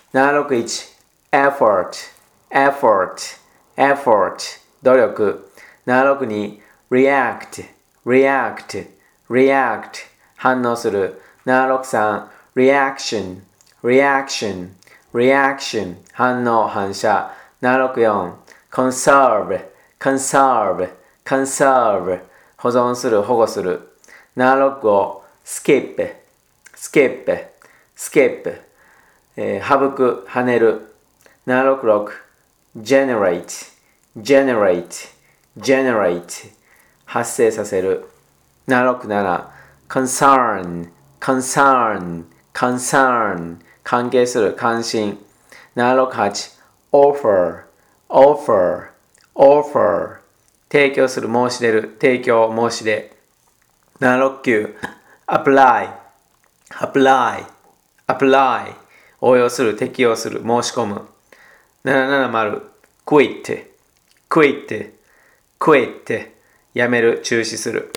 761 effort, effort, effort 努力。762 react, react, react 反応する。763 reaction, reaction, reaction 反応反射。764 conserve, conserve, conserve 保存する保護する。765 skip, skip, skip 省く跳ねる。766 generate, generate, generate 発生させる。767 concern, concern, concern 関係する関心。768 offer, offer, offer 提供する申し出る提供申し出。769 apply, apply, apply 応用する適用する申し込む。770 quit, quit, quit やめる中止する。